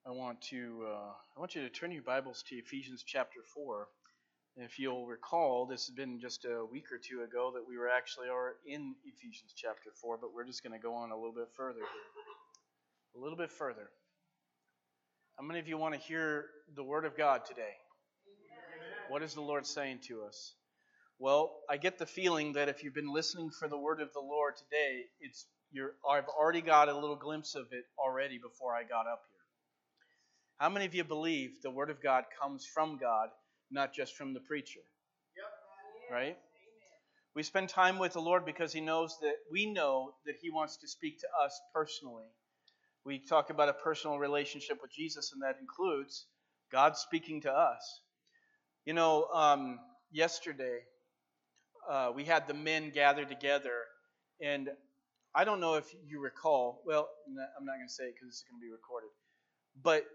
I want you to turn your Bibles to Ephesians chapter 4. And if you'll recall, this has been just a week or two ago that we are in Ephesians chapter 4, but we're just going to go on a little bit further here. A little bit further. How many of you want to hear the Word of God today? What is the Lord saying to us? Well, I get the feeling that if you've been listening for the Word of the Lord today, I've already got a little glimpse of it already before I got up here. How many of you believe the Word of God comes from God, not just from the preacher? Yep. Right? We spend time with the Lord because we know that He wants to speak to us personally. We talk about a personal relationship with Jesus, and that includes God speaking to us. Yesterday we had the men gather together, and I don't know if you recall. Well, I'm not going to say it because it's going to be recorded. But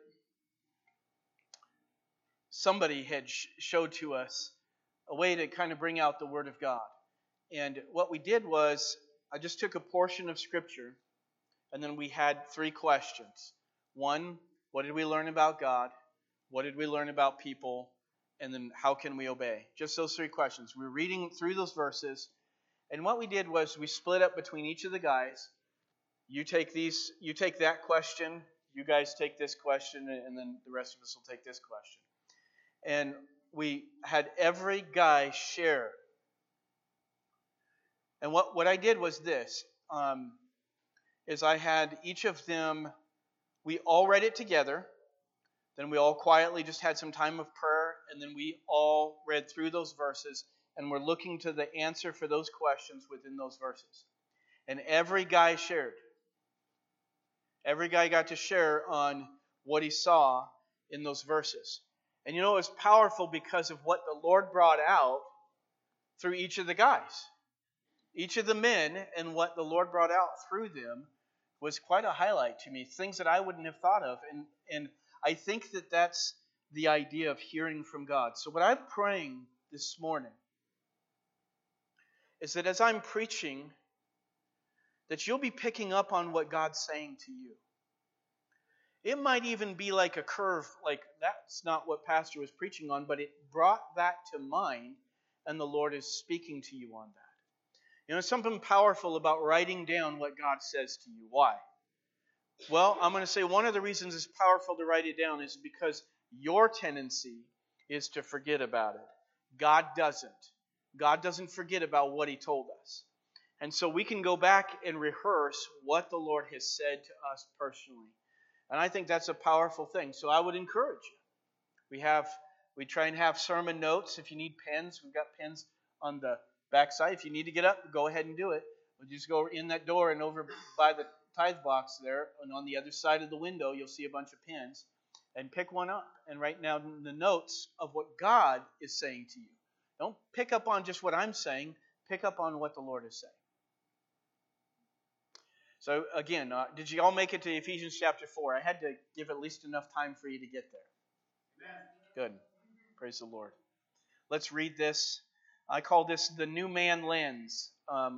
somebody had showed to us a way to kind of bring out the Word of God. And what we did was, I just took a portion of Scripture, and then we had 3 questions. 1, what did we learn about God? What did we learn about people? And then how can we obey? Just those 3 questions. We were reading through those verses, and what we did was we split up between each of the guys. You take that question, you guys take this question, and then the rest of us will take this question. And we had every guy share. And what I did was this, is I had each of them, we all read it together, then we all quietly just had some time of prayer, and then we all read through those verses, and we're looking to the answer for those questions within those verses. And every guy shared. Every guy got to share on what he saw in those verses. And it was powerful because of what the Lord brought out through each of the guys. Each of the men and what the Lord brought out through them was quite a highlight to me. Things that I wouldn't have thought of. And I think that that's the idea of hearing from God. So what I'm praying this morning is that as I'm preaching, that you'll be picking up on what God's saying to you. It might even be like a curve, like that's not what Pastor was preaching on, but it brought that to mind, and the Lord is speaking to you on that. Something powerful about writing down what God says to you. Why? Well, I'm going to say one of the reasons it's powerful to write it down is because your tendency is to forget about it. God doesn't. God doesn't forget about what He told us. And so we can go back and rehearse what the Lord has said to us personally. And I think that's a powerful thing. So I would encourage you. We try and have sermon notes. If you need pens, we've got pens on the backside. If you need to get up, go ahead and do it. We'll just go in that door and over by the tithe box there, and on the other side of the window, you'll see a bunch of pens. And pick one up and write down the notes of what God is saying to you. Don't pick up on just what I'm saying. Pick up on what the Lord is saying. So again, did you all make it to Ephesians chapter 4? I had to give at least enough time for you to get there. Amen. Good. Praise the Lord. Let's read this. I call this the new man lens.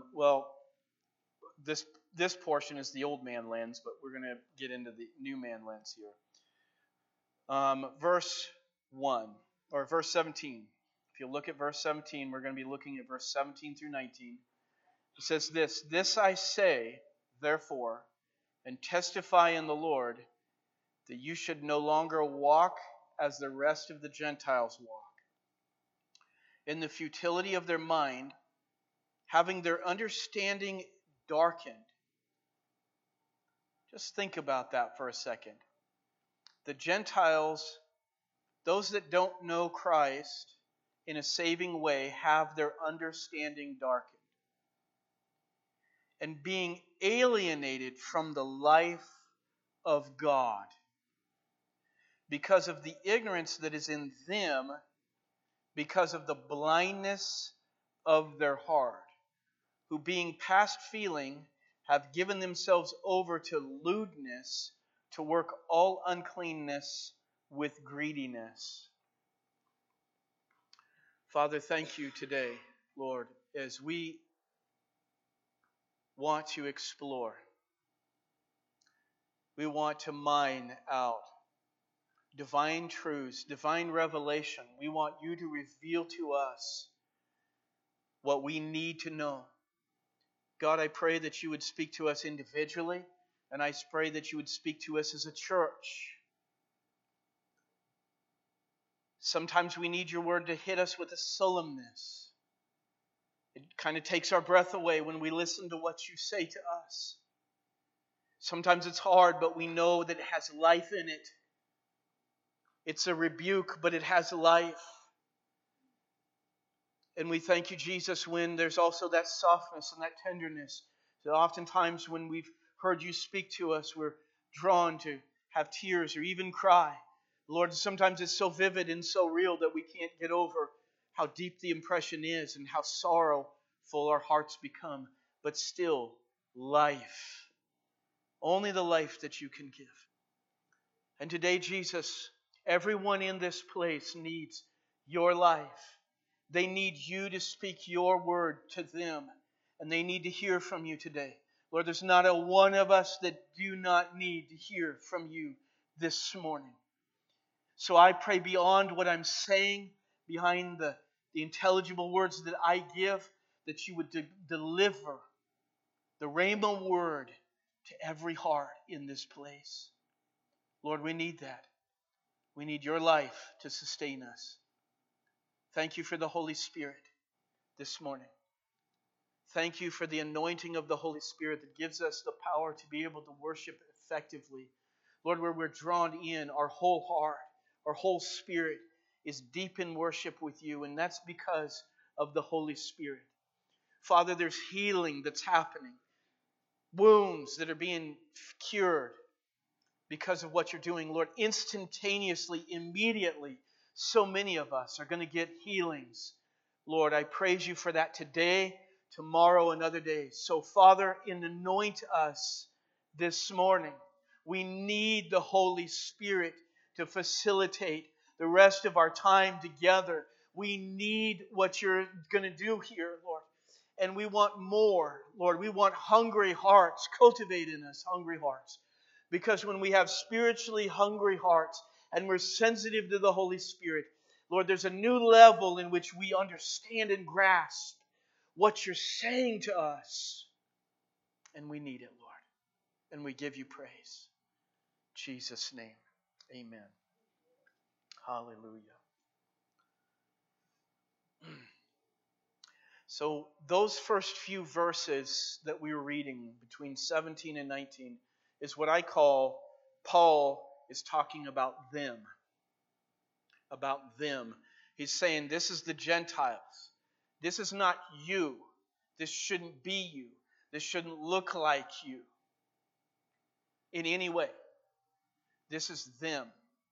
This portion is the old man lens, but we're going to get into the new man lens here. Verse 1, or verse 17. If you look at verse 17, we're going to be looking at verse 17 through 19. It says this, "This I say, therefore, and testify in the Lord, that you should no longer walk as the rest of the Gentiles walk, in the futility of their mind, having their understanding darkened." Just think about that for a second. The Gentiles, those that don't know Christ in a saving way, have their understanding darkened. And being alienated from the life of God because of the ignorance that is in them, because of the blindness of their heart, who being past feeling have given themselves over to lewdness, to work all uncleanness with greediness. Father, thank you today, Lord, as we want to explore. We want to mine out divine truths, divine revelation. We want you to reveal to us what we need to know. God, I pray that you would speak to us individually, and I pray that you would speak to us as a church. Sometimes we need your word to hit us with a sullenness. It kind of takes our breath away when we listen to what you say to us. Sometimes it's hard, but we know that it has life in it. It's a rebuke, but it has life. And we thank you, Jesus, when there's also that softness and that tenderness. So oftentimes when we've heard you speak to us, we're drawn to have tears or even cry. Lord, sometimes it's so vivid and so real that we can't get over how deep the impression is and how sorrowful our hearts become. But still, life. Only the life that you can give. And today, Jesus, everyone in this place needs your life. They need you to speak your word to them. And they need to hear from you today. Lord, there's not a one of us that do not need to hear from you this morning. So I pray beyond what I'm saying, behind the intelligible words that I give, that you would deliver the Rhema word to every heart in this place. Lord, we need that. We need your life to sustain us. Thank you for the Holy Spirit this morning. Thank you for the anointing of the Holy Spirit that gives us the power to be able to worship effectively. Lord, where we're drawn in, our whole heart, our whole spirit is deep in worship with you, and that's because of the Holy Spirit. Father, there's healing that's happening. Wounds that are being cured because of what you're doing, Lord. Instantaneously, immediately, so many of us are going to get healings. Lord, I praise you for that today, tomorrow, and other days. So, Father, anoint us this morning. We need the Holy Spirit to facilitate the rest of our time together. We need what you're going to do here, Lord. And we want more, Lord. We want hungry hearts. Cultivate in us hungry hearts. Because when we have spiritually hungry hearts and we're sensitive to the Holy Spirit, Lord, there's a new level in which we understand and grasp what you're saying to us. And we need it, Lord. And we give you praise. In Jesus' name, amen. Hallelujah. So those first few verses that we were reading between 17 and 19 is what I call Paul is talking about them. About them. He's saying this is the Gentiles. This is not you. This shouldn't be you. This shouldn't look like you in any way. This is them.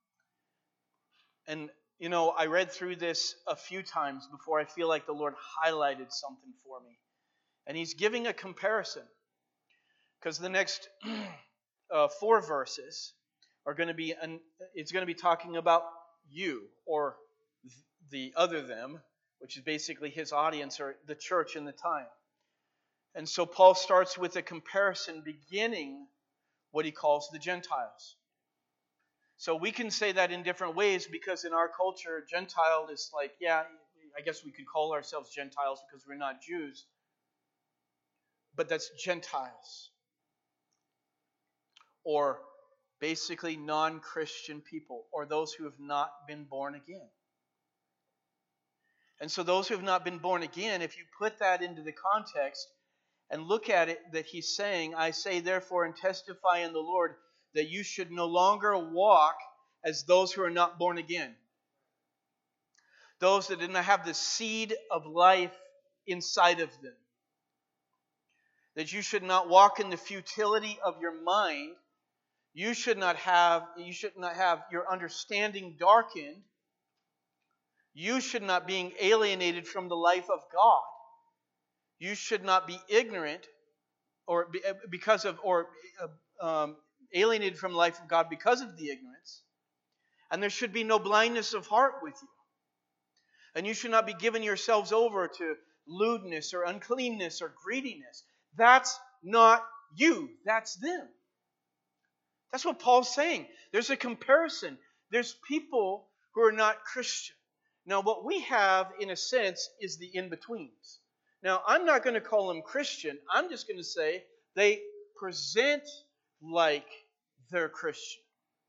And I read through this a few times before I feel like the Lord highlighted something for me. And He's giving a comparison. Because the next 4 verses are going to be, it's going to be talking about you, or the other them, which is basically his audience, or the church in the time. And so Paul starts with a comparison beginning what he calls the Gentiles. So we can say that in different ways because in our culture, Gentile is like, yeah, I guess we could call ourselves Gentiles because we're not Jews. But that's Gentiles. Or basically non-Christian people, or those who have not been born again. And so those who have not been born again, if you put that into the context and look at it, that he's saying, I say therefore and testify in the Lord that you should no longer walk as those who are not born again. Those that did not have the seed of life inside of them. That you should not walk in the futility of your mind. You should not have your understanding darkened. You should not be alienated from the life of God. You should not be ignorant alienated from the life of God because of the ignorance. And there should be no blindness of heart with you. And you should not be giving yourselves over to lewdness or uncleanness or greediness. That's not you. That's them. That's what Paul's saying. There's a comparison. there's people who are not Christian. Now, what we have, in a sense, is the in-betweens. Now, I'm not going to call them Christian. I'm just going to say they present like they're Christian.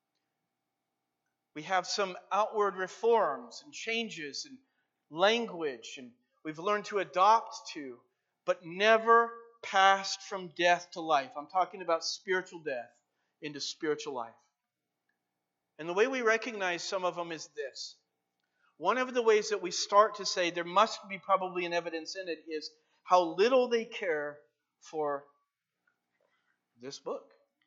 We have some outward reforms and changes and language, and we've learned to adopt to, but never passed from death to life. I'm talking about spiritual death into spiritual life. And the way we recognize some of them is this. One of the ways that we start to say there must be probably an evidence in it is how little they care for this book.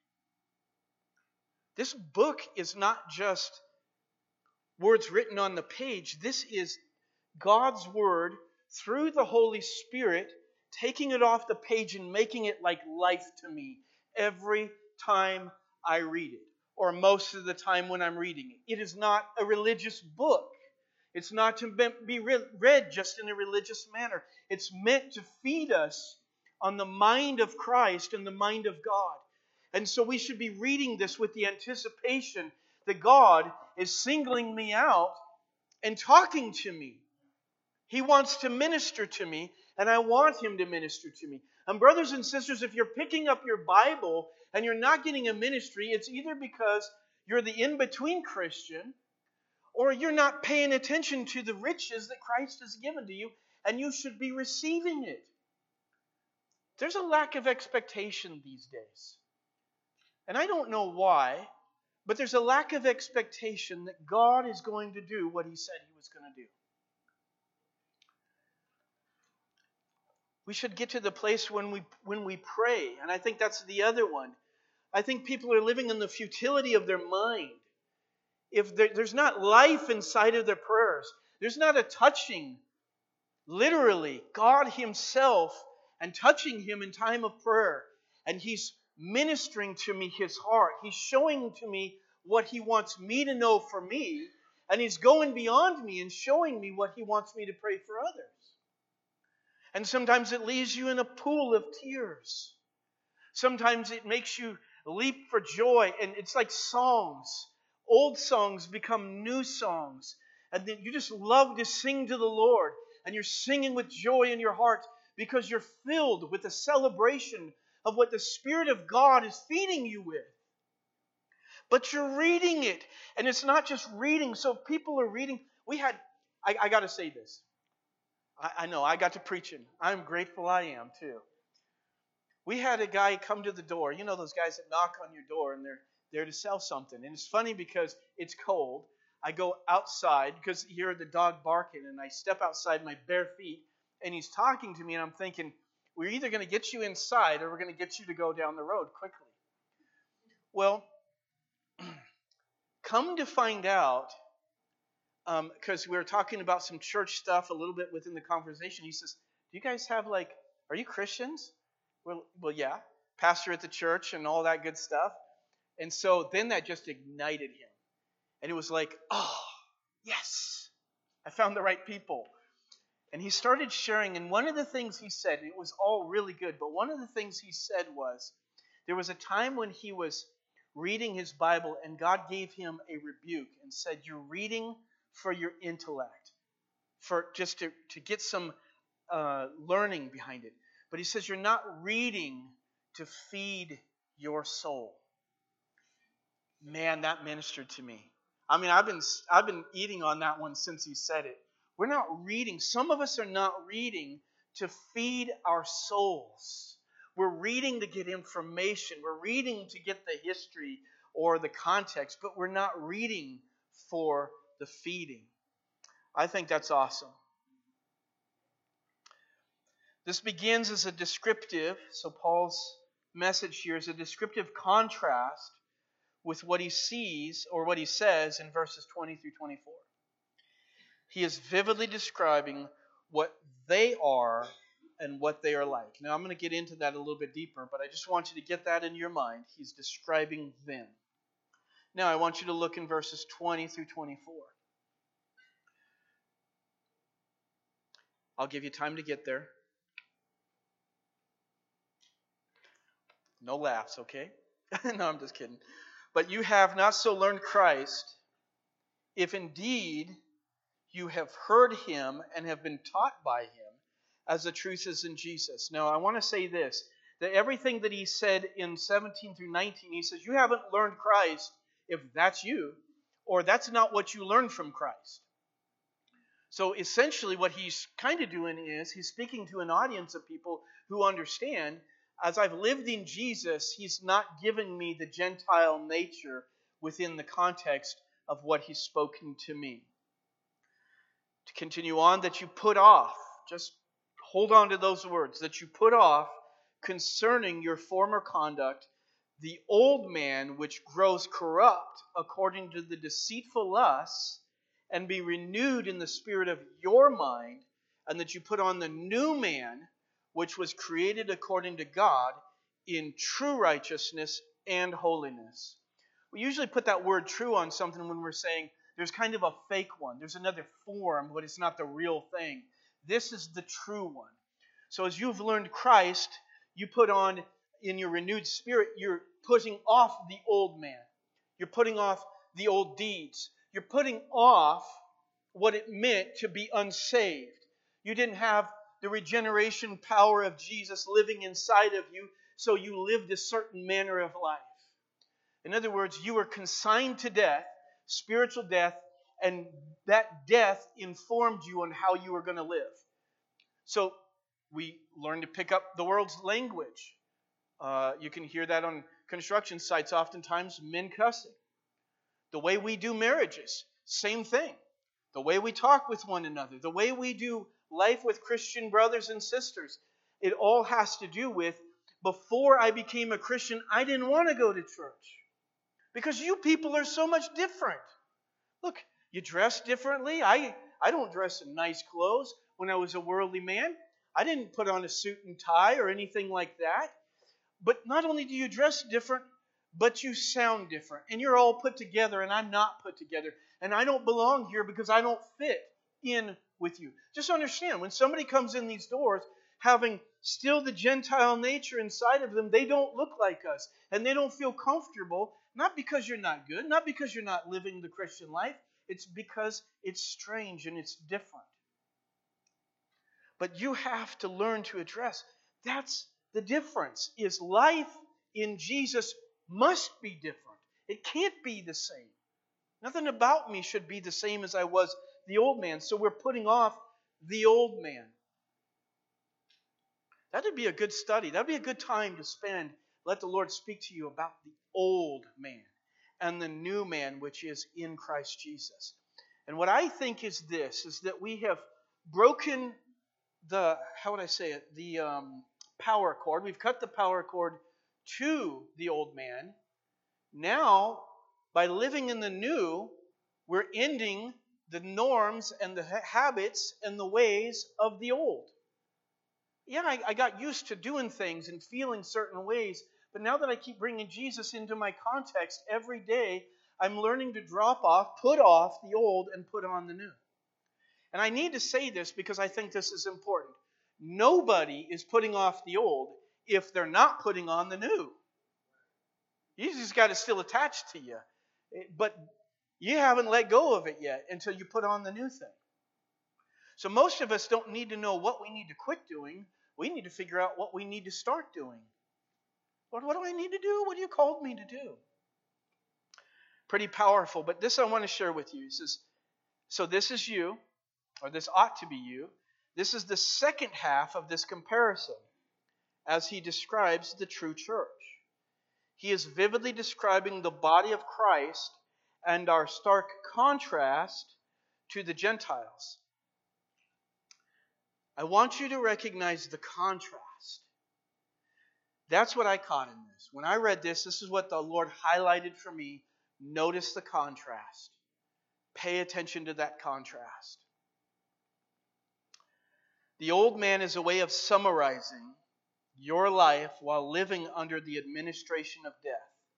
This book is not just words written on the page. This is God's Word through the Holy Spirit, taking it off the page and making it like life to me every time I read it, or most of the time when I'm reading it. It is not a religious book. It's not to be read just in a religious manner. It's meant to feed us on the mind of Christ and the mind of God. And so we should be reading this with the anticipation that God is singling me out and talking to me. He wants to minister to me, and I want Him to minister to me. And brothers and sisters, if you're picking up your Bible and you're not getting a ministry, it's either because you're the in-between Christian, or you're not paying attention to the riches that Christ has given to you, and you should be receiving it. There's a lack of expectation these days. And I don't know why, but there's a lack of expectation that God is going to do what He said He was going to do. We should get to the place when we pray, and I think that's the other one. I think people are living in the futility of their mind. If there's not life inside of their prayers, there's not a touching, literally, God Himself and touching Him in time of prayer. And He's ministering to me His heart. He's showing to me what He wants me to know for me. And He's going beyond me and showing me what He wants me to pray for others. And sometimes it leaves you in a pool of tears. Sometimes it makes you leap for joy. And it's like songs. Old songs become new songs. And then you just love to sing to the Lord. And you're singing with joy in your heart because you're filled with a celebration of what the Spirit of God is feeding you with. But you're reading it. And it's not just reading. So people are reading. I got to say this. I know, I got to preaching. I'm grateful I am too. We had a guy come to the door. You know those guys that knock on your door and they're there to sell something. And it's funny because it's cold. I go outside because you hear the dog barking, and I step outside my bare feet, and he's talking to me, and I'm thinking, we're either going to get you inside or we're going to get you to go down the road quickly. Well, come to find out, because we were talking about some church stuff a little bit within the conversation, he says, do you guys have are you Christians? Well, yeah. Pastor at the church and all that good stuff. And so then that just ignited him. And it was like, oh, yes, I found the right people. And he started sharing, and one of the things he said, and it was all really good, but one of the things he said was, there was a time when he was reading his Bible, and God gave him a rebuke and said, you're reading for your intellect, for just to get some learning behind it. But he says, you're not reading to feed your soul. Man, that ministered to me. I mean, I've been eating on that one since he said it. We're not reading. Some of us are not reading to feed our souls. We're reading to get information. We're reading to get the history or the context, but we're not reading for the feeding. I think that's awesome. This begins as a descriptive, so Paul's message here is a descriptive contrast with what he sees or what he says in verses 20 through 24. He is vividly describing what they are and what they are like. Now, I'm going to get into that a little bit deeper, but I just want you to get that in your mind. He's describing them. Now, I want you to look in verses 20 through 24. I'll give you time to get there. No laughs, okay? No, I'm just kidding. But you have not so learned Christ if indeed you have heard him and have been taught by him, as the truth is in Jesus. Now, I want to say this, that everything that he said in 17 through 19, he says, you haven't learned Christ if that's you, or that's not what you learned from Christ. So essentially what he's kind of doing is he's speaking to an audience of people who understand, as I've lived in Jesus, he's not giving me the Gentile nature within the context of what he's spoken to me. To continue on, that you put off, just hold on to those words, that you put off concerning your former conduct the old man which grows corrupt according to the deceitful lusts, and be renewed in the spirit of your mind, and that you put on the new man which was created according to God in true righteousness and holiness. We usually put that word true on something when we're saying there's kind of a fake one. There's another form, but it's not the real thing. This is the true one. So as you've learned Christ, you put on in your renewed spirit, you're putting off the old man. You're putting off the old deeds. You're putting off what it meant to be unsaved. You didn't have the regeneration power of Jesus living inside of you, so you lived a certain manner of life. In other words, you were consigned to death, spiritual death, and that death informed you on how you were going to live. So we learn to pick up the world's language. You can hear that on construction sites oftentimes, men cussing. The way we do marriages, same thing. The way we talk with one another, the way we do life with Christian brothers and sisters, it all has to do with, before I became a Christian, I didn't want to go to church. Because you people are so much different. Look, you dress differently. I don't dress in nice clothes. When I was a worldly man, I didn't put on a suit and tie or anything like that. But not only do you dress different, but you sound different. And you're all put together, and I'm not put together. And I don't belong here because I don't fit in with you. Just understand, when somebody comes in these doors, having still the Gentile nature inside of them, they don't look like us. And they don't feel comfortable, not because you're not good, not because you're not living the Christian life. It's because it's strange and it's different. But you have to learn to address. That's the difference, is life in Jesus must be different. It can't be the same. Nothing about me should be the same as I was the old man. So we're putting off the old man. That would be a good study. That would be a good time to spend. Let the Lord speak to you about the old man and the new man, which is in Christ Jesus. And what I think is this, is that we have broken the power cord. We've cut the power cord to the old man. Now, by living in the new, we're ending the norms and the habits and the ways of the old. Yeah, I got used to doing things and feeling certain ways, but now that I keep bringing Jesus into my context every day, I'm learning to drop off, put off the old and put on the new. And I need to say this because I think this is important. Nobody is putting off the old if they're not putting on the new. You just got it still attached to you. But you haven't let go of it yet until you put on the new thing. So most of us don't need to know what we need to quit doing. We need to figure out what we need to start doing. Lord, what do I need to do? What have you called me to do? Pretty powerful. But this I want to share with you. He says, so this is you, or this ought to be you. This is the second half of this comparison as he describes the true church. He is vividly describing the body of Christ and our stark contrast to the Gentiles. I want you to recognize the contrast. That's what I caught in this. When I read this, this is what the Lord highlighted for me. Notice the contrast. Pay attention to that contrast. The old man is a way of summarizing your life while living under the administration of death.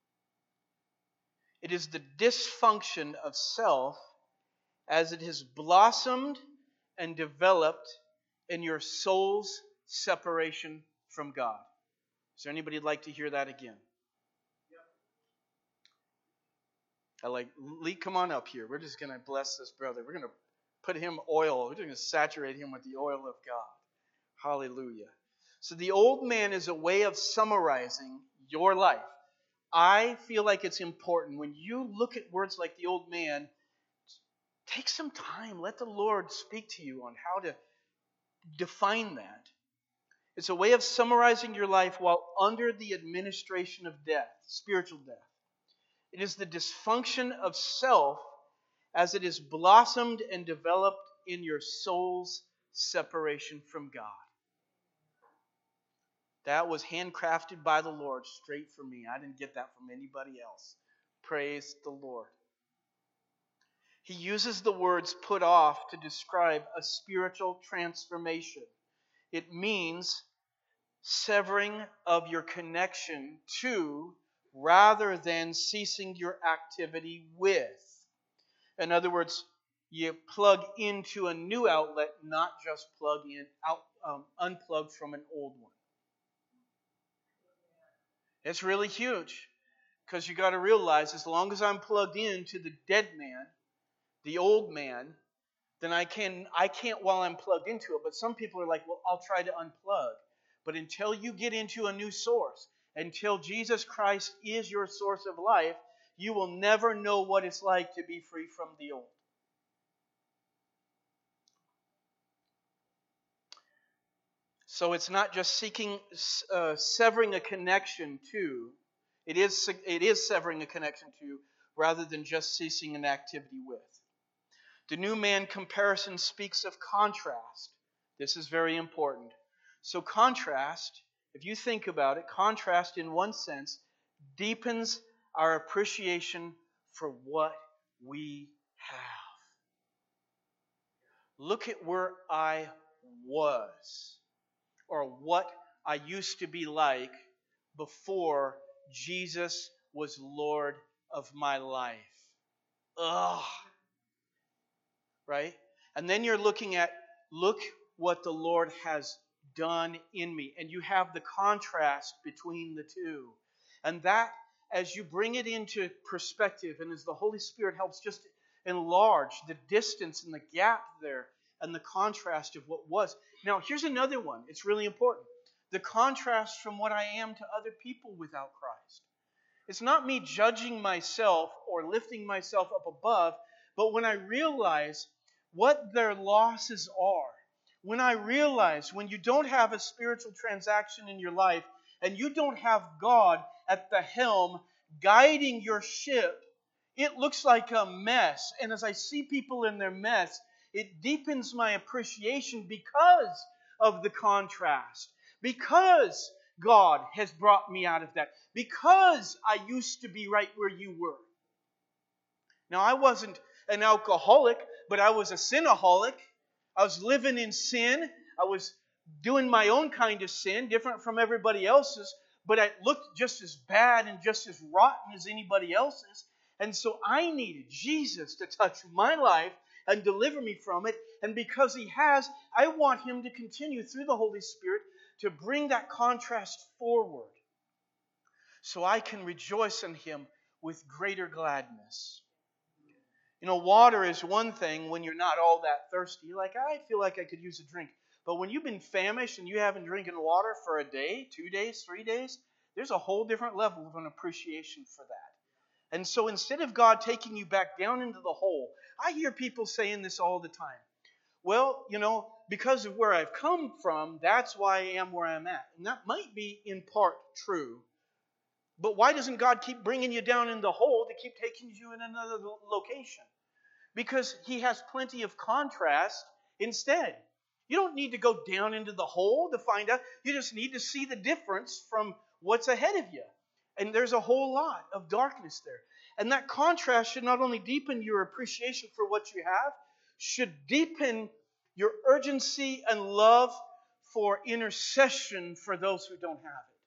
It is the dysfunction of self as it has blossomed and developed in your soul's separation from God. Is there anybody who'd like to hear that again? Lee, come on up here. We're just going to bless this brother. We're going to put him oil. We're going to saturate him with the oil of God. Hallelujah. So the old man is a way of summarizing your life. I feel like it's important when you look at words like the old man, take some time. Let the Lord speak to you on how to define that. It's a way of summarizing your life while under the administration of death, spiritual death. It is the dysfunction of self as it is blossomed and developed in your soul's separation from God. That was handcrafted by the Lord straight for me. I didn't get that from anybody else. Praise the Lord. He uses the words put off to describe a spiritual transformation. It means severing of your connection to rather than ceasing your activity with. In other words, you plug into a new outlet, not just unplug from an old one. It's really huge because you got to realize as long as I'm plugged into the dead man, the old man, then I can't while I'm plugged into it. But some people are like, well, I'll try to unplug. But until you get into a new source, until Jesus Christ is your source of life, you will never know what it's like to be free from the old. So it's not just severing a connection to. It is severing a connection to rather than just ceasing an activity with. The new man comparison speaks of contrast. This is very important. So contrast, if you think about it, contrast in one sense deepens our appreciation for what we have. Look at where I was, or what I used to be like before Jesus was Lord of my life. Ugh. Right? And then you're looking at, look what the Lord has done in me. And you have the contrast between the two. And that, as you bring it into perspective, and as the Holy Spirit helps just enlarge the distance and the gap there, and the contrast of what was. Now, here's another one. It's really important. The contrast from what I am to other people without Christ. It's not me judging myself or lifting myself up above, but when I realize what their losses are, when I realize when you don't have a spiritual transaction in your life and you don't have God at the helm guiding your ship, it looks like a mess. And as I see people in their mess, it deepens my appreciation because of the contrast. Because God has brought me out of that. Because I used to be right where you were. Now, I wasn't an alcoholic, but I was a sinaholic. I was living in sin. I was doing my own kind of sin, different from everybody else's, but it looked just as bad and just as rotten as anybody else's. And so I needed Jesus to touch my life and deliver me from it. And because He has, I want Him to continue through the Holy Spirit to bring that contrast forward so I can rejoice in Him with greater gladness. You know, water is one thing when you're not all that thirsty. You're like, I feel like I could use a drink. But when you've been famished and you haven't drinking water for a day, 2 days, 3 days, there's a whole different level of an appreciation for that. And so instead of God taking you back down into the hole, I hear people saying this all the time. Well, you know, because of where I've come from, that's why I am where I'm at. And that might be in part true. But why doesn't God keep bringing you down in the hole to keep taking you in another location? Because He has plenty of contrast instead. You don't need to go down into the hole to find out. You just need to see the difference from what's ahead of you. And there's a whole lot of darkness there. And that contrast should not only deepen your appreciation for what you have, should deepen your urgency and love for intercession for those who don't have it.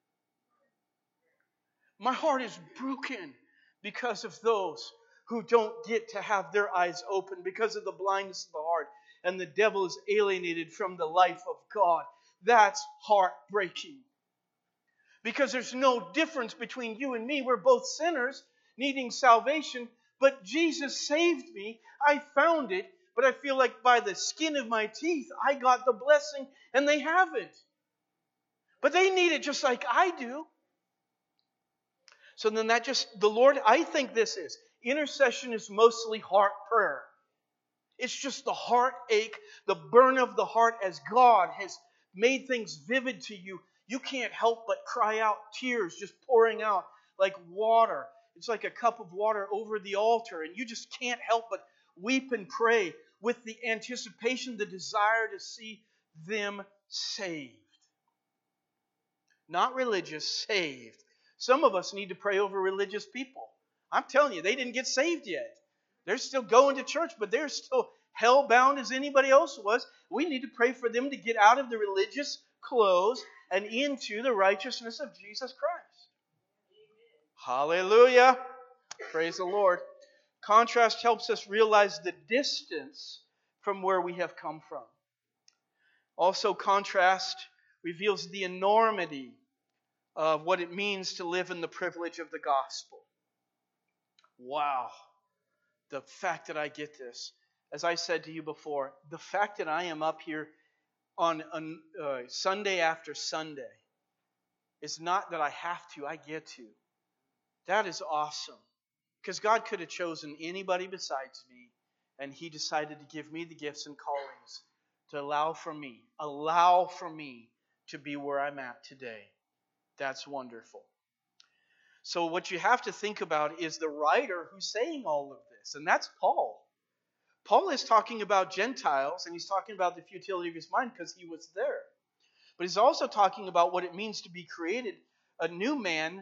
My heart is broken because of those who don't get to have their eyes open because of the blindness of the heart, and the devil is alienated from the life of God. That's heartbreaking. Because there's no difference between you and me. We're both sinners needing salvation, But Jesus saved me. I found it. But I feel like by the skin of my teeth, I got the blessing, and they haven't. But they need it just like I do. So then the Lord, I think this is. Intercession is mostly heart prayer. It's just the heartache, the burn of the heart as God has made things vivid to you. You can't help but cry out, tears just pouring out like water. It's like a cup of water over the altar, and you just can't help but weep and pray with the anticipation, the desire to see them saved. Not religious, saved. Some of us need to pray over religious people. I'm telling you, they didn't get saved yet. They're still going to church, but they're still hell-bound as anybody else was. We need to pray for them to get out of the religious clothes and into the righteousness of Jesus Christ. Hallelujah. Praise the Lord. Contrast helps us realize the distance from where we have come from. Also, contrast reveals the enormity of what it means to live in the privilege of the gospel. Wow. The fact that I get this. As I said to you before, the fact that I am up here on Sunday after Sunday is not that I have to, I get to. That is awesome. Because God could have chosen anybody besides me, and He decided to give me the gifts and callings to allow for me to be where I'm at today. That's wonderful. So what you have to think about is the writer who's saying all of this, and that's Paul. Paul is talking about Gentiles, and he's talking about the futility of his mind because he was there. But he's also talking about what it means to be created a new man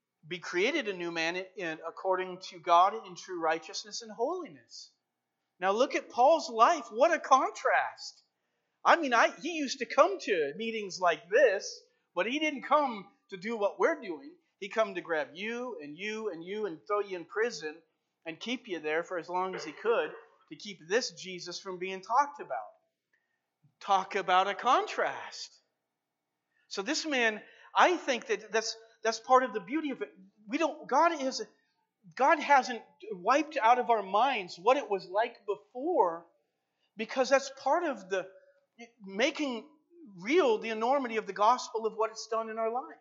according to God in true righteousness and holiness. Now look at Paul's life. What a contrast. I mean, he used to come to meetings like this, but he didn't come to do what we're doing. He come to grab you and you and you and throw you in prison and keep you there for as long as he could to keep this Jesus from being talked about. Talk about a contrast. So this man, I think that's part of the beauty of it. God hasn't wiped out of our minds what it was like before, because that's part of the making real the enormity of the gospel of what it's done in our life.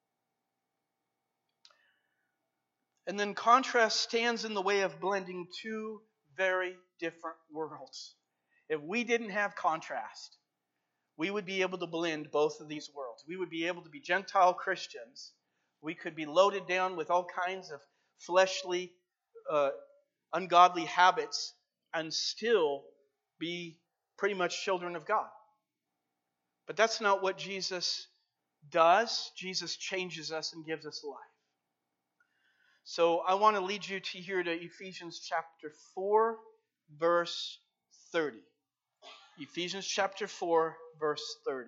And then contrast stands in the way of blending two very different worlds. If we didn't have contrast, we would be able to blend both of these worlds. We would be able to be Gentile Christians. We could be loaded down with all kinds of fleshly, ungodly habits and still be pretty much children of God. But that's not what Jesus does. Jesus changes us and gives us life. So I want to lead you to Ephesians chapter 4, verse 30. Ephesians chapter 4, verse 30.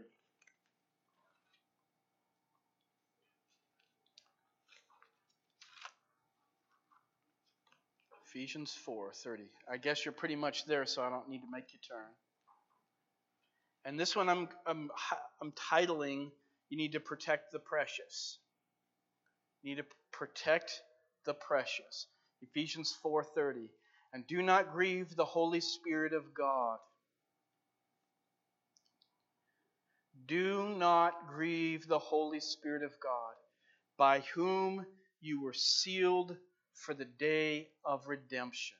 Ephesians 4:30. I guess you're pretty much there, so I don't need to make you turn. And this one I'm titling, "You Need to Protect the Precious." You need to protect the precious. Ephesians 4:30. And do not grieve the Holy Spirit of God. Do not grieve the Holy Spirit of God, by whom you were sealed for the day of redemption.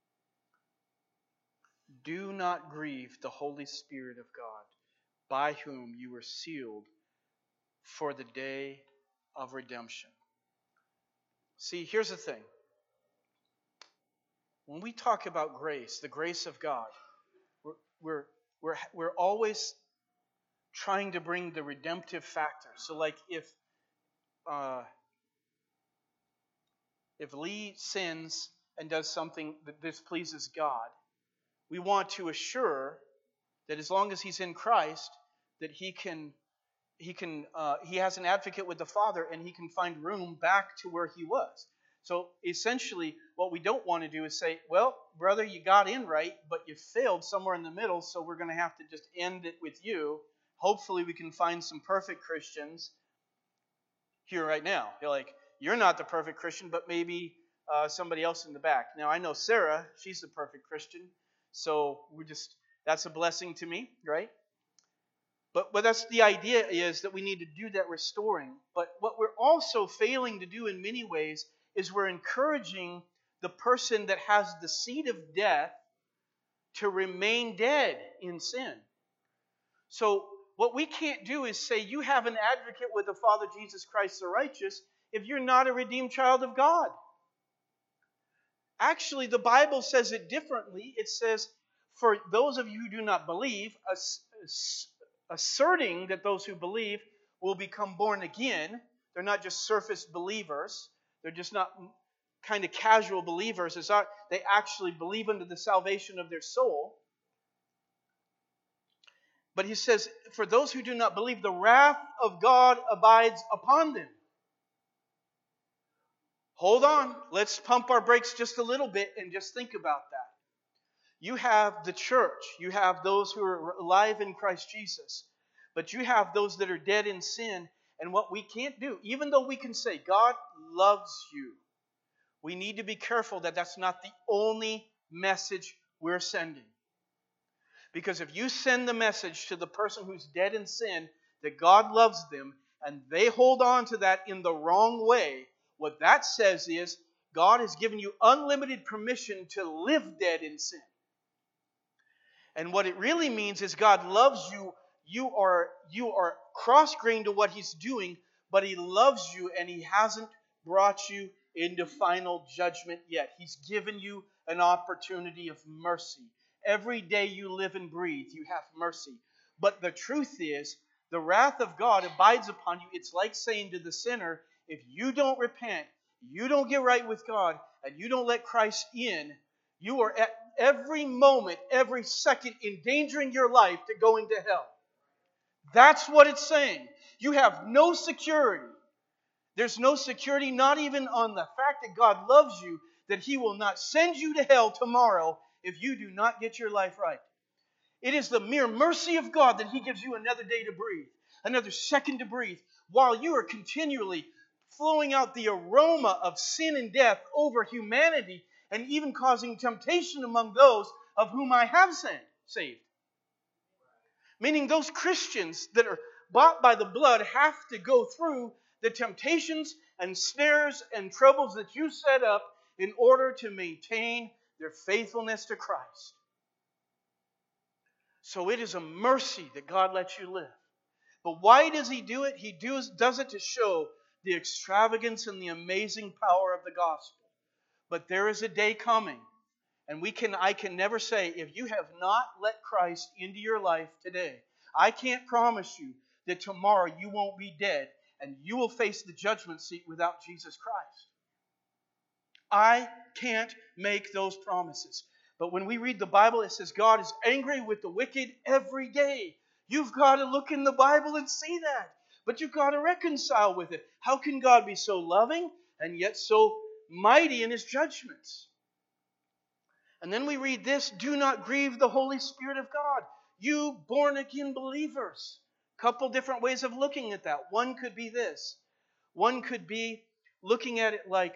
Do not grieve the Holy Spirit of God, by whom you were sealed for the day of redemption. See, here's the thing. When we talk about grace, the grace of God, we're always trying to bring the redemptive factor. So, like if Lee sins and does something that displeases God, we want to assure that as long as he's in Christ, that he has an advocate with the Father, and he can find room back to where he was. So essentially, what we don't want to do is say, well, brother, you got in right, but you failed somewhere in the middle, so we're going to have to just end it with you. Hopefully we can find some perfect Christians here right now. You're like, you're not the perfect Christian, but maybe somebody else in the back. Now, I know Sarah, she's the perfect Christian, so that's a blessing to me, right? But that's the idea, is that we need to do that restoring. But what we're also failing to do in many ways is we're encouraging the person that has the seed of death to remain dead in sin. So what we can't do is say you have an advocate with the Father, Jesus Christ the righteous, if you're not a redeemed child of God. Actually, the Bible says it differently. It says, for those of you who do not believe, asserting that those who believe will become born again. They're not just surface believers. They're just not kind of casual believers. They actually believe unto the salvation of their soul. But he says, for those who do not believe, the wrath of God abides upon them. Hold on. Let's pump our brakes just a little bit and just think about that. You have the church. You have those who are alive in Christ Jesus. But you have those that are dead in sin. And what we can't do, even though we can say God loves you, we need to be careful that that's not the only message we're sending. Because if you send the message to the person who's dead in sin that God loves them, and they hold on to that in the wrong way, what that says is God has given you unlimited permission to live dead in sin. And what it really means is God loves you. You are cross-grained to what He's doing, but He loves you and He hasn't brought you into final judgment yet. He's given you an opportunity of mercy. Every day you live and breathe, you have mercy. But the truth is, the wrath of God abides upon you. It's like saying to the sinner, if you don't repent, you don't get right with God, and you don't let Christ in, you are at every moment, every second, endangering your life to going to hell. That's what it's saying. You have no security. There's no security, not even on the fact that God loves you, that He will not send you to hell tomorrow if you do not get your life right. It is the mere mercy of God that He gives you another day to breathe, another second to breathe, while you are continually flowing out the aroma of sin and death over humanity, and even causing temptation among those of whom I have saved. Meaning those Christians that are bought by the blood have to go through the temptations and snares and troubles that you set up in order to maintain their faithfulness to Christ. So it is a mercy that God lets you live. But why does He do it? He does it to show the extravagance and the amazing power of the gospel. But there is a day coming, and I can never say, if you have not let Christ into your life today, I can't promise you that tomorrow you won't be dead and you will face the judgment seat without Jesus Christ. I can't make those promises. But when we read the Bible, it says God is angry with the wicked every day. You've got to look in the Bible and see that. But you've got to reconcile with it. How can God be so loving and yet so mighty in His judgments? And then we read this, do not grieve the Holy Spirit of God. You born-again believers. Couple different ways of looking at that. One could be this. One could be looking at it like,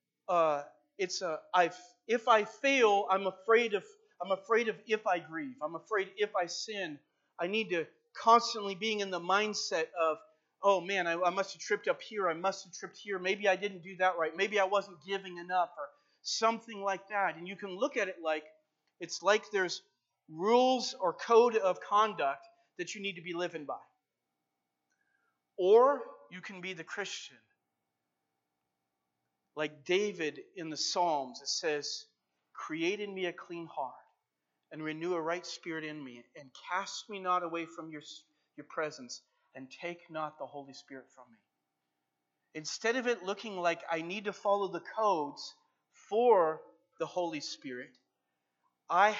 if I fail, I'm afraid of if I grieve. I'm afraid if I sin. I need to constantly being in the mindset of, oh man, I must have tripped up here. I must have tripped here. Maybe I didn't do that right. Maybe I wasn't giving enough or something like that. And you can look at it like, it's like there's rules or code of conduct that you need to be living by. Or you can be the Christian. Like David in the Psalms, it says, create in me a clean heart and renew a right spirit in me, and cast me not away from your presence, and take not the Holy Spirit from me. Instead of it looking like I need to follow the codes for the Holy Spirit, I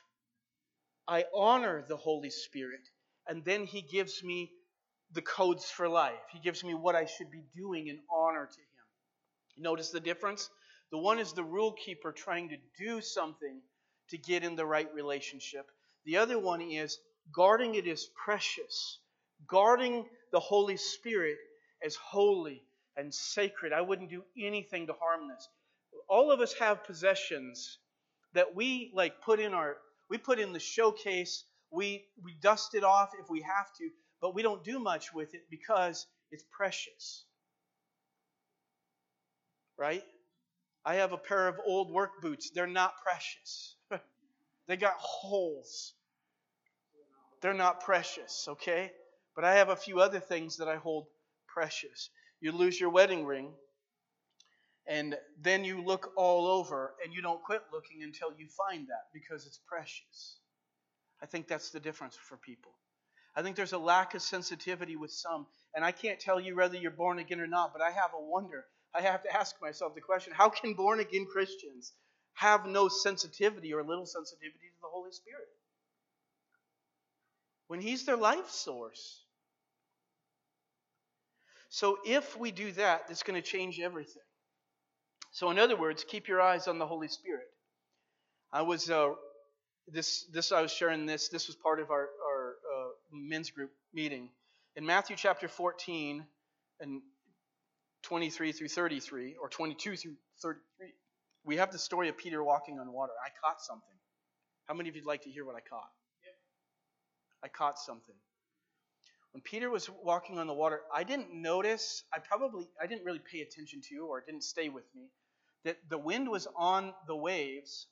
honor the Holy Spirit, and then He gives me the codes for life. He gives me what I should be doing in honor to Him. Notice the difference? The one is the rule keeper trying to do something to get in the right relationship. The other one is guarding it as precious, guarding the Holy Spirit as holy and sacred. I wouldn't do anything to harm this. all of us have possessions that we put in the showcase. We dust it off if we have to, but we don't do much with it because it's precious. Right? I have a pair of old work boots. They're not precious. They got holes. They're not precious, okay? But I have a few other things that I hold precious. You lose your wedding ring, and then you look all over, and you don't quit looking until you find that because it's precious. I think that's the difference for people. I think there's a lack of sensitivity with some, and I can't tell you whether you're born again or not, but I have a wonder. I have to ask myself the question, how can born-again Christians have no sensitivity or little sensitivity to the Holy Spirit when He's their life source? So if we do that, it's going to change everything. So in other words, keep your eyes on the Holy Spirit. I was I was sharing this. This was part of our men's group meeting. In Matthew chapter 14 and 23 through 33, or 22 through 33, we have the story of Peter walking on water. I caught something. How many of you'd like to hear what I caught? I caught something. When Peter was walking on the water, I didn't notice, I didn't really pay attention to, or it didn't stay with me, that the wind was on the waves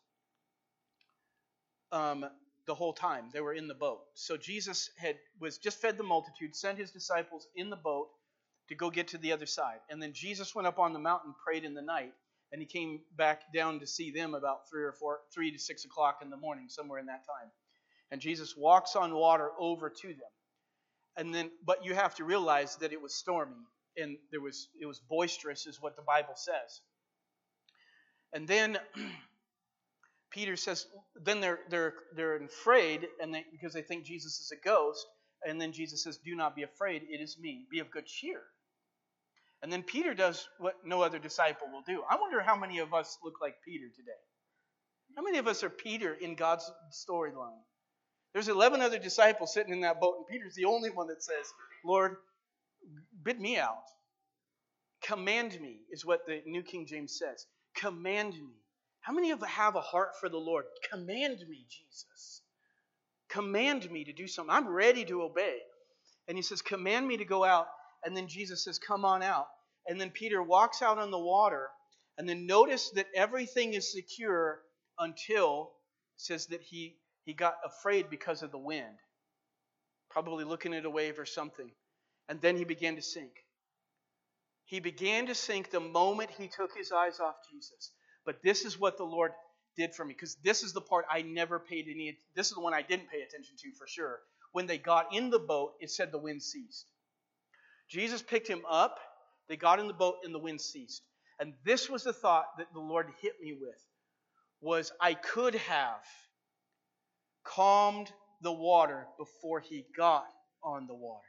the whole time. They were in the boat. So Jesus was just fed the multitude, sent His disciples in the boat to go get to the other side. And then Jesus went up on the mountain, prayed in the night, and He came back down to see them about 3 to 6 o'clock in the morning, somewhere in that time. And Jesus walks on water over to them. And then, but you have to realize that it was stormy, and it was boisterous, is what the Bible says. And then Peter says, then they're afraid, because they think Jesus is a ghost. And then Jesus says, "Do not be afraid, it is me. Be of good cheer." And then Peter does what no other disciple will do. I wonder how many of us look like Peter today. How many of us are Peter in God's storyline? There's 11 other disciples sitting in that boat, and Peter's the only one that says, "Lord, bid me out. Command me," is what the New King James says. Command me. How many of you have a heart for the Lord? Command me, Jesus. Command me to do something. I'm ready to obey. And He says, command me to go out. And then Jesus says, come on out. And then Peter walks out on the water. And then notice that everything is secure until it says that he got afraid because of the wind. Probably looking at a wave or something. And then he began to sink. He began to sink the moment he took his eyes off Jesus. But this is what the Lord did for me, because this is the part I never paid any. This is the one I didn't pay attention to for sure. When they got in the boat, it said the wind ceased. Jesus picked him up. They got in the boat and the wind ceased. And this was the thought that the Lord hit me with, was I could have calmed the water before he got on the water.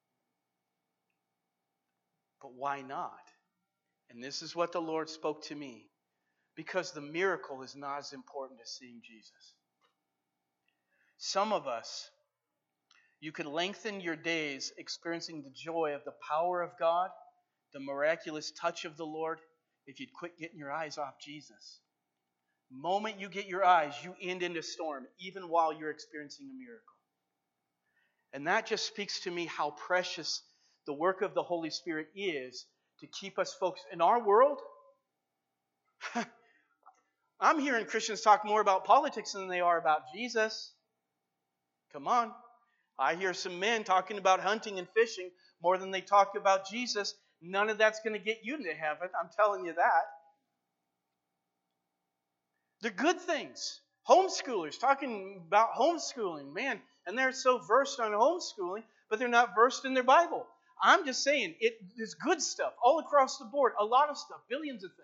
But why not? And this is what the Lord spoke to me. Because the miracle is not as important as seeing Jesus. Some of us, you could lengthen your days experiencing the joy of the power of God, the miraculous touch of the Lord, if you'd quit getting your eyes off Jesus. The moment you get your eyes, you end in a storm, even while you're experiencing a miracle. And that just speaks to me how precious the work of the Holy Spirit is to keep us focused. In our world, I'm hearing Christians talk more about politics than they are about Jesus. Come on. I hear some men talking about hunting and fishing more than they talk about Jesus. None of that's going to get you into heaven. I'm telling you that. The good things. Homeschoolers talking about homeschooling. Man, and they're so versed on homeschooling, but they're not versed in their Bible. I'm just saying, there's good stuff all across the board. A lot of stuff. Billions of things.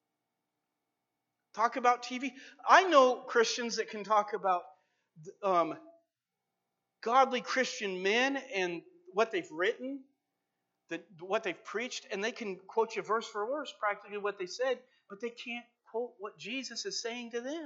Talk about TV. I know Christians that can talk about godly Christian men and what they've written, what they've preached, and they can quote you verse for verse practically what they said, but they can't quote what Jesus is saying to them.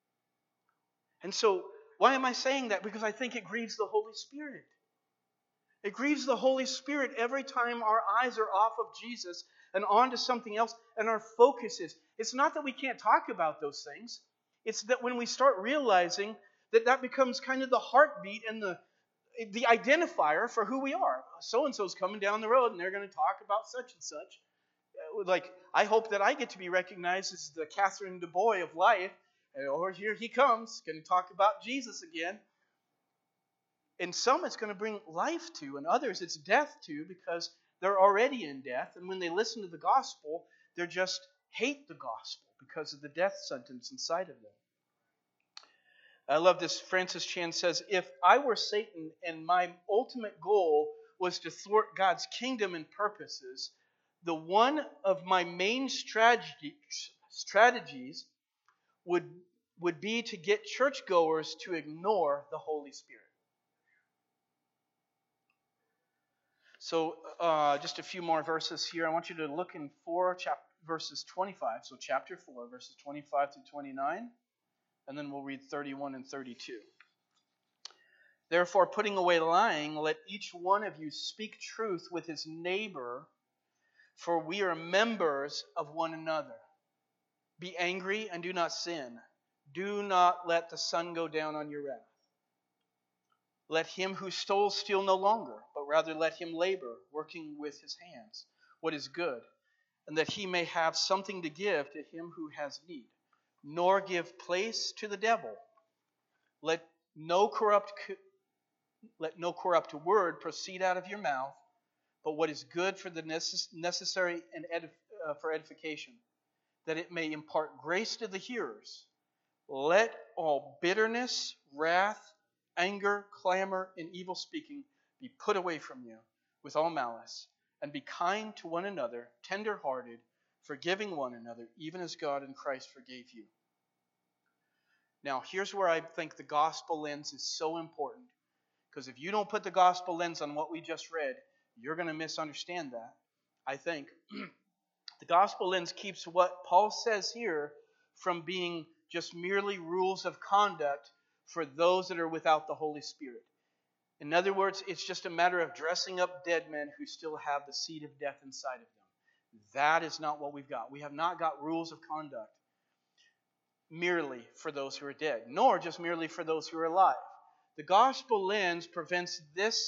And so, why am I saying that? Because I think it grieves the Holy Spirit. It grieves the Holy Spirit every time our eyes are off of Jesus and onto something else, and our focus is. It's not that we can't talk about those things. It's that when we start realizing that that becomes kind of the heartbeat and the identifier for who we are. So-and-so's coming down the road, and they're going to talk about such and such. Like, I hope that I get to be recognized as the Catherine Du Bois of life. Or here he comes, going to talk about Jesus again. And some it's going to bring life to, and others it's death to, because they're already in death. And when they listen to the gospel, they just hate the gospel because of the death sentence inside of them. I love this. Francis Chan says, if I were Satan and my ultimate goal was to thwart God's kingdom and purposes, the one of my main strategies would be to get churchgoers to ignore the Holy Spirit. So just a few more verses here. I want you to look in verses 25. So chapter 4, verses 25 through 29. And then we'll read 31 and 32. Therefore, putting away lying, let each one of you speak truth with his neighbor, for we are members of one another. Be angry and do not sin. Do not let the sun go down on your wrath. Let him who stole steal no longer, but rather let him labor, working with his hands what is good, and that he may have something to give to him who has need. Nor give place to the devil. Let no corrupt word proceed out of your mouth, but what is good for the necessary and for edification, that it may impart grace to the hearers. Let all bitterness, wrath, anger, clamor, and evil speaking be put away from you with all malice, and be kind to one another, tender-hearted, forgiving one another, even as God in Christ forgave you. Now, here's where I think the gospel lens is so important. Because if you don't put the gospel lens on what we just read, you're going to misunderstand that, I think. The gospel lens keeps what Paul says here from being just merely rules of conduct for those that are without the Holy Spirit. In other words, it's just a matter of dressing up dead men who still have the seed of death inside of them. That is not what we've got. We have not got rules of conduct merely for those who are dead, nor just merely for those who are alive. The gospel lens presents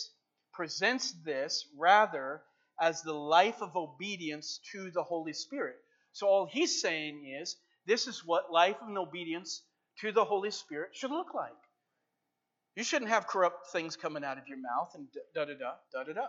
this rather as the life of obedience to the Holy Spirit. So all he's saying is, this is what life and obedience to the Holy Spirit should look like. You shouldn't have corrupt things coming out of your mouth and da-da-da, da-da-da.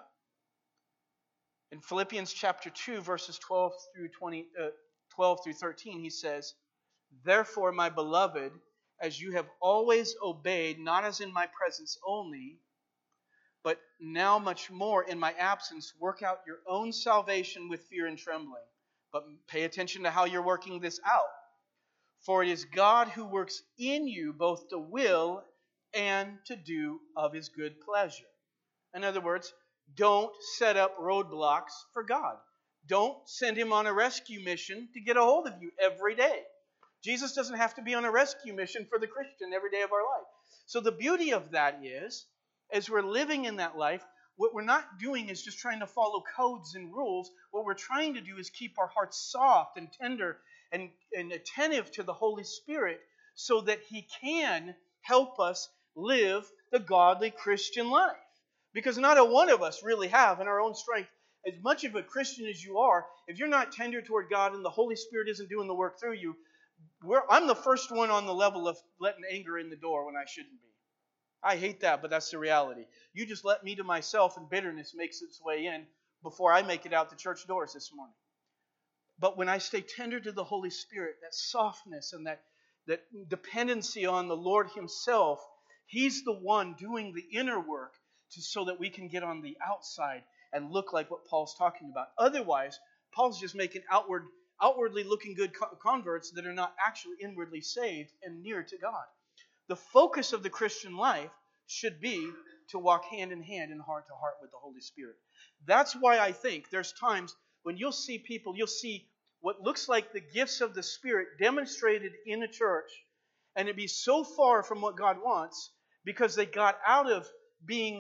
In Philippians chapter 2, verses 12 through 13, he says, therefore, my beloved, as you have always obeyed, not as in my presence only, but now much more in my absence, work out your own salvation with fear and trembling. But pay attention to how you're working this out. For it is God who works in you both to will and to do of his good pleasure. In other words, don't set up roadblocks for God. Don't send him on a rescue mission to get a hold of you every day. Jesus doesn't have to be on a rescue mission for the Christian every day of our life. So the beauty of that is, as we're living in that life, what we're not doing is just trying to follow codes and rules. What we're trying to do is keep our hearts soft and tender and attentive to the Holy Spirit so that he can help us live the godly Christian life. Because not a one of us really have in our own strength. As much of a Christian as you are, if you're not tender toward God and the Holy Spirit isn't doing the work through you, I'm the first one on the level of letting anger in the door when I shouldn't be. I hate that, but that's the reality. You just let me to myself and bitterness makes its way in before I make it out the church doors this morning. But when I stay tender to the Holy Spirit, that softness and that dependency on the Lord himself, he's the one doing the inner work so that we can get on the outside and look like what Paul's talking about. Otherwise, Paul's just making outwardly looking good converts that are not actually inwardly saved and near to God. The focus of the Christian life should be to walk hand in hand and heart to heart with the Holy Spirit. That's why I think there's times when you'll see people, you'll see what looks like the gifts of the Spirit demonstrated in a church, and it be so far from what God wants because they got out of being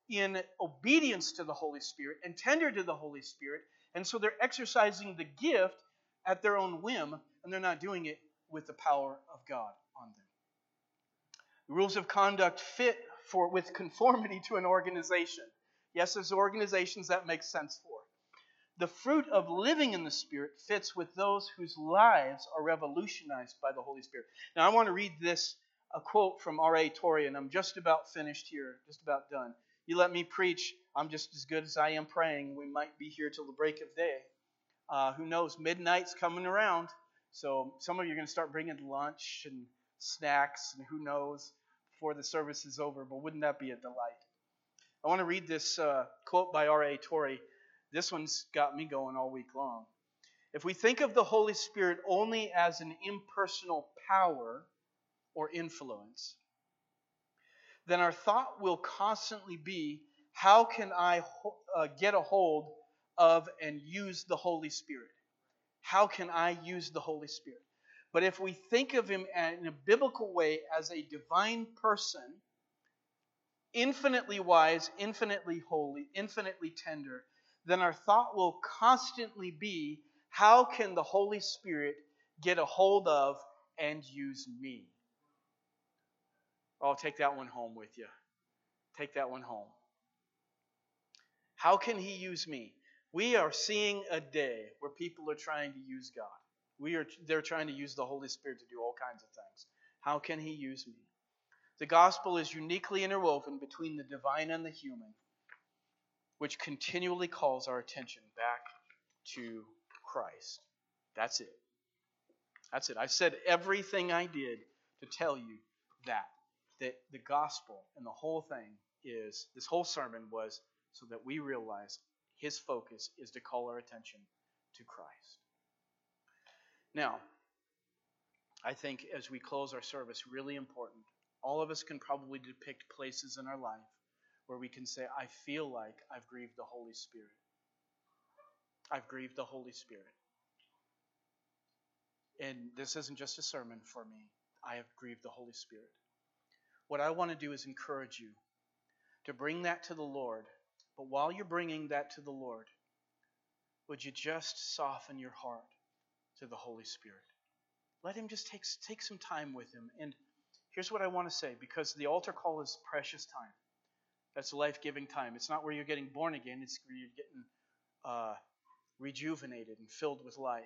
in obedience to the Holy Spirit and tender to the Holy Spirit. And so they're exercising the gift at their own whim, and they're not doing it with the power of God on them. The rules of conduct fit with conformity to an organization. Yes, there's organizations that make sense for. The fruit of living in the Spirit fits with those whose lives are revolutionized by the Holy Spirit. Now, I want to read a quote from R.A. Torrey, and I'm just about finished here, just about done. You let me preach, I'm just as good as I am praying. We might be here till the break of day. Who knows? Midnight's coming around, so some of you are going to start bringing lunch and snacks, and who knows, before the service is over, but wouldn't that be a delight? I want to read this quote by R.A. Torrey. This one's got me going all week long. If we think of the Holy Spirit only as an impersonal power or influence, then our thought will constantly be, how can I get a hold of and use the Holy Spirit? How can I use the Holy Spirit? But if we think of Him in a biblical way as a divine person, infinitely wise, infinitely holy, infinitely tender, then our thought will constantly be, how can the Holy Spirit get a hold of and use me? Oh, take that one home with you. Take that one home. How can He use me? We are seeing a day where people are trying to use God. They're trying to use the Holy Spirit to do all kinds of things. How can He use me? The gospel is uniquely interwoven between the divine and the human, which continually calls our attention back to Christ. That's it. That's it. I said everything I did to tell you that the gospel and the whole thing is, this whole sermon was so that we realize His focus is to call our attention to Christ. Now, I think as we close our service, really important, all of us can probably depict places in our life where we can say, I feel like I've grieved the Holy Spirit. I've grieved the Holy Spirit. And this isn't just a sermon for me. I have grieved the Holy Spirit. What I want to do is encourage you to bring that to the Lord. But while you're bringing that to the Lord, would you just soften your heart to the Holy Spirit? Let Him just take some time with Him. And here's what I want to say, because the altar call is precious time. That's life-giving time. It's not where you're getting born again. It's where you're getting rejuvenated and filled with life.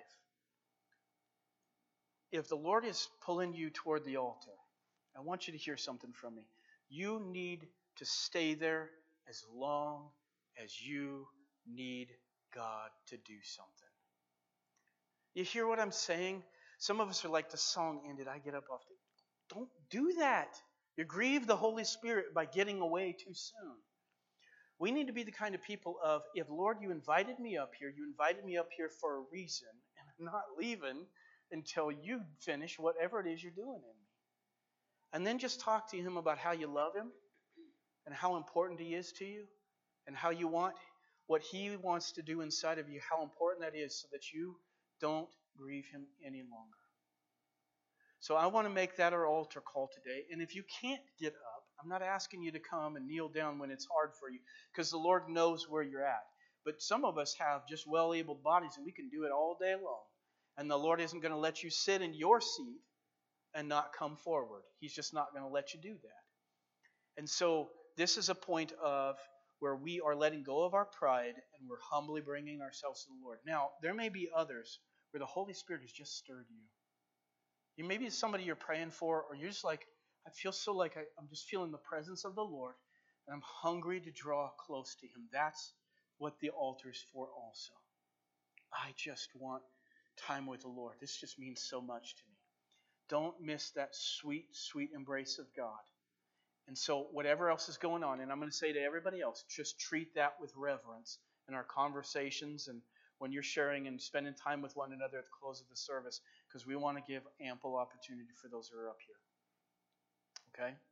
If the Lord is pulling you toward the altar, I want you to hear something from me. You need to stay there as long as you need God to do something. You hear what I'm saying? Some of us are like the song ended, I get up off the... Don't do that. You grieve the Holy Spirit by getting away too soon. We need to be the kind of people of, if Lord, you invited me up here for a reason, and I'm not leaving until you finish whatever it is you're doing in me. And then just talk to Him about how you love Him and how important He is to you and how you want what He wants to do inside of you, how important that is so that you don't grieve Him any longer. So I want to make that our altar call today. And if you can't get up, I'm not asking you to come and kneel down when it's hard for you, because the Lord knows where you're at. But some of us have just well-abled bodies, and we can do it all day long. And the Lord isn't going to let you sit in your seat and not come forward. He's just not going to let you do that. And so this is a point of where we are letting go of our pride and we're humbly bringing ourselves to the Lord. Now, there may be others where the Holy Spirit has just stirred you. You maybe it's somebody you're praying for, or you're just like, I feel so like I'm just feeling the presence of the Lord, and I'm hungry to draw close to Him. That's what the altar is for also. I just want time with the Lord. This just means so much to me. Don't miss that sweet, sweet embrace of God. And so whatever else is going on, and I'm going to say to everybody else, just treat that with reverence in our conversations and when you're sharing and spending time with one another at the close of the service, because we want to give ample opportunity for those who are up here. Okay?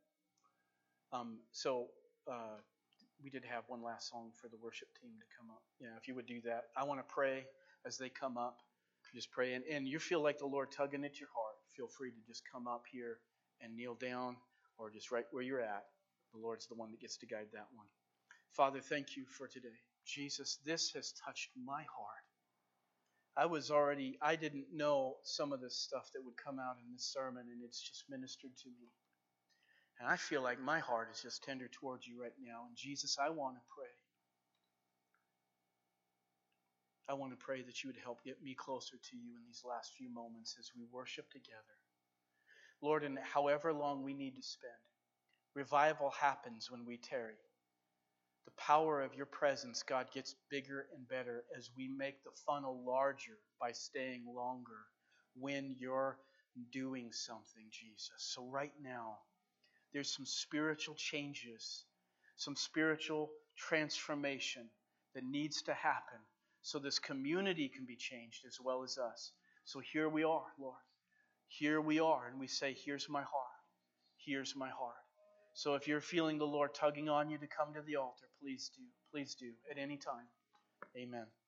We did have one last song for the worship team to come up. Yeah, if you would do that. I want to pray as they come up. Just pray. And you feel like the Lord tugging at your heart, feel free to just come up here and kneel down, or just right where you're at. The Lord's the one that gets to guide that one. Father, thank you for today. Jesus, this has touched my heart. I didn't know some of this stuff that would come out in this sermon, and it's just ministered to me. And I feel like my heart is just tender towards you right now. And Jesus, I want to pray. I want to pray that you would help get me closer to you in these last few moments as we worship together. Lord, and however long we need to spend, revival happens when we tarry. The power of your presence, God, gets bigger and better as we make the funnel larger by staying longer when you're doing something, Jesus. So right now, there's some spiritual changes, some spiritual transformation that needs to happen so this community can be changed as well as us. So here we are, Lord. Here we are, and we say, here's my heart. Here's my heart. So if you're feeling the Lord tugging on you to come to the altar, please do. Please do at any time. Amen.